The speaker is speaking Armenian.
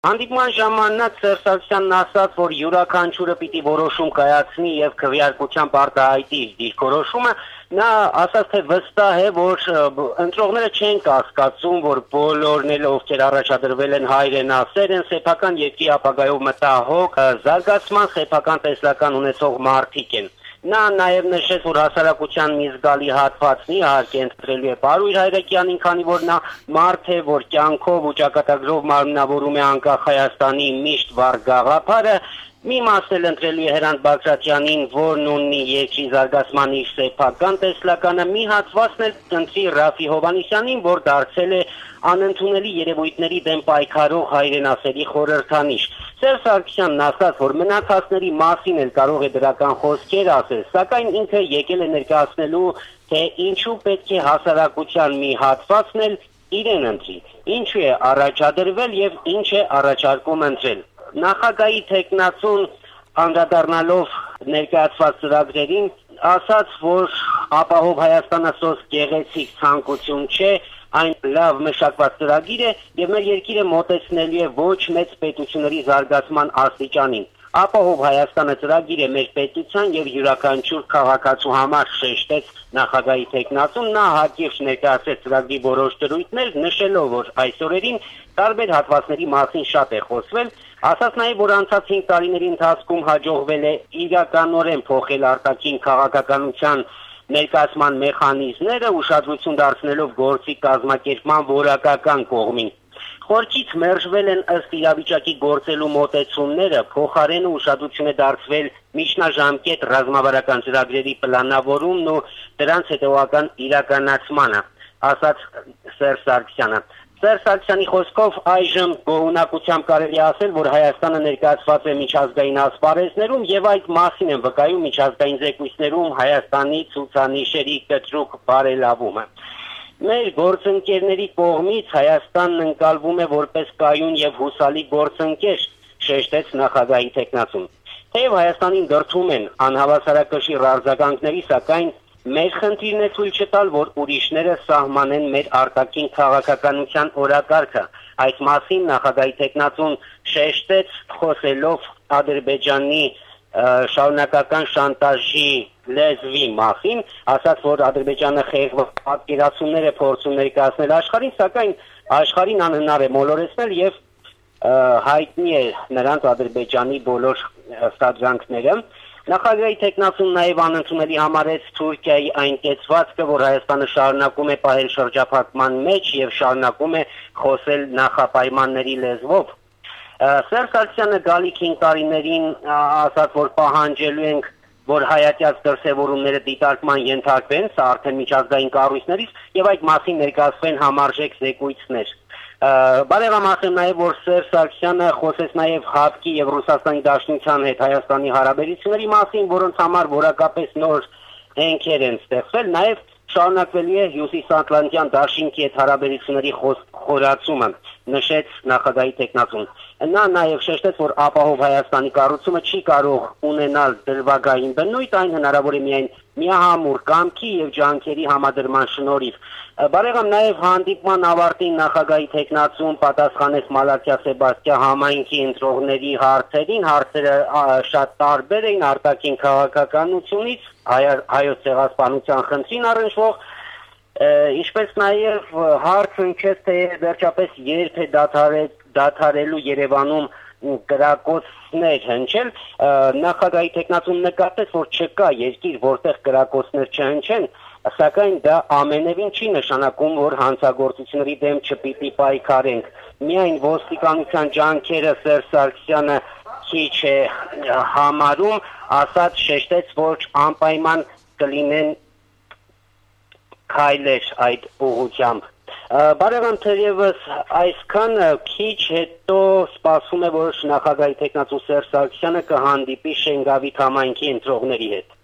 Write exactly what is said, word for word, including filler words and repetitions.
Հանդիպման ժամանակ Սերժ Սարգսյանն ասաց, որ յուրաքանչյուրը պիտի որոշում կայացնի եւ քվեարկությամբ արտահայտի իր դիրքորոշումը, նա ասաց, թե վստահ է, որ ընտրողները չեն կասկածում, որ բոլորն էլ ովքեր առաջադրվել են հայրենասեր են, սեփական երկրի ապագայով մտահոգ, զարգացման սեփական տեսլական ունեցող մարդիկ են։ Նա նաև նշեց, որ հասարակության մի զգալի հատվածն իհարկե ընտրելու է Պարույր Հայրակյանին, քանի որ նա մարդ է, որ կյանքով ու ճակատագրով մարմնավորում է անկախ Հայաստանի միշտ վառ գաղափարը, մի մաս էլ ընտրելու է Հրանտ Բագրատյանին, որն ունի երկրի զարգացման իր սեփական տեսլականը, մի հատվածն էլ ընտրի Ռաֆի Հովհաննիսյանին, որ դարձել է անընդունելի երևույթների դեմ պայքարող հայրենասերի խորհրդանիշ։ Սերժ Սարգսյանն ասաց, որ մնացածների մասին էլ կարող է դրական խոսքեր ասել, սակայն ինքը եկել է ներկայացնելու, թե ինչու պետք է հասարակության մի հատվածն էլ իրեն ընտրի, ինչու է առաջադրվել եւ ինչ է առաջարկում ընտրել։ Նախագահի թեկնածուն անդրադառնալով ներկայացված ծրագրերին ասաց, որ ապահով Հայաստանը սոս գեղեցիկ ցանկություն չէ, այն լավ մշակված ծրագիր է եւ մեր երկիրը մոտեցնելու է ոչ մեծ պետությունների զարգացման աստիճանին։ Ապահով Հայաստանը ծրագիր է մեր պետության եւ յուրաքանչյուր քաղաքացու համար, շեշտեց նախագահի թեկնածուն, նա հակիրճ ներկայացրեց ծրագրի որոշ դրույթներ, նշելով, որ այս օրերին տարբեր հատվածների մասին շատ է խոսվել, ասաց նաեւ, որ անցած հինգ տարիների ընթացքում հաջողվել է իրականորեն փոխել արտաքին քաղաքականության ներկայացման մեխանիզմները, ուշադրություն դարձնելով գործի կազմակերպման որակական կողմին։ Խորքից մերժվել են ըստ իրավիճակի գործելու մոտեցումները, փոխարենը ուշադրություն է դարձվել միջնաժամկետ ռազմավարական ծրագրերի պլանավորումն ու դրանց հետևական իրականացմանը, ասաց Սերժ Սարգսյանը։ Սերժ Սարգսյանի խոսքով այժմ գոհունակությամբ կարելի է ասել, որ Հայաստանը ներկայացված է միջազգային ասպարեզներում եւ այդ մասին են վկայում միջազգային զեկույցներում Հայաստանի ցուցանիշերի կտրուկ բարելավումը։ Մեր գործընկերների կողմից Հայաստանն ընկալվում է որպես կայուն եւ հուսալի գործընկեր, շեշտեց նախագահի թեկնածուն։ Թեև Հայաստանին դրդում են անհավասարակշիռ արձագանքների, սակայն մեր խնդիրն է ցույց չտալ, որ ուրիշները սահմանեն մեր արտաքին քաղաքականության օրակարգը։ Այս մասին նախագահի թեկնածուն շեշտեց, խոսելով Ադրբեջանի շարունակական շանտաժի լեզվի մասին, ասաց, որ Ադրբեջանը խեղճ պատկերացումներ է փորձում ներկայացնել աշխարհին, սակայն աշխարհին անհնար է մոլորեցնել եւ հայտնի է նրանց Ադրբեջանի բոլոր ստադրանքները։ Նախագահի թեկնածուն նաև անընդունելի համարեց Թուրքիայի այն կեցվածքը, որ Հայաստանը շարունակում է պահել շրջափակման մեջ եւ շարունակում է խոսել նախապայմանների լեզվով։ Սերժ Սարգսյանը գալիքին տարիներին ասաց, որ պահանջելու ենք, որ հայատյաց դրսևորումները դիտարկման ենթարկվեն, սա արդեն միջազգային կառույցներից եւ այդ մասին ներկայացվեն համարժեք զեկույցներ։ Բարեկամ ասեմ նաև, որ Սերժ Սարգսյանը խոսեց նաև ՀԱՊԿ-ի եւ Ռուսաստանի Դաշնության հետ Հայաստանի հարաբերությունների մասին, որոնց համար որակապես նոր հենքեր են ստեղծվել, նաև շարունակվելու է Հյուսիսատլանտյան դաշինքի հետ հարաբերությունների խորացումը, նշեց նախագահի թեկնածուն։ Նա նաև շեշտեց, որ ապահով Հայաստանի կառուցումը չի կարող ունենալ դրվագային բնույթ, այն հնարավոր է միայն միահամուռ կամքի եւ ջանքերի համադրման շնորհիվ։ Բարեկամ, նաև հանդիպման ավարտին նախագահի թեկնածուն պատասխանեց Մալաթիա Սեբաստիա համայնքի ընտրողների հարցերին, հարցերը շատ տարբեր էին արտաքին քաղաքականությունից, հայոց ցեղասպանության խնդրին առնչվող, ինչպես նաև հարց հնչեց, թե վերջապես երբ է դադարելու Երևանում կրակոցներ հնչել, նախագահի թեկնածուն նկատեց, որ չկա երկիր, որտեղ կրակոցներ չհնչեն, սակայն դա ամենևին չի նշանակում, որ հանցագործությունների դեմ չպիտի պայքարենք։ Միայն ոստիկանության ջանքերը Սերժ Սարգսյանը քիչ է համարում, ասաց, շեշտեց, որ անպայման կլինեն քայլեր այդ ուղղությամբ։ Բարեկամ, թերևս այսքան քիչ հետո սպասում է, որ նախագահի թեկնածու Սերժ Սարգսյանը կհանդիպի Շենգավիթ համայնքի ընտրողների հետ։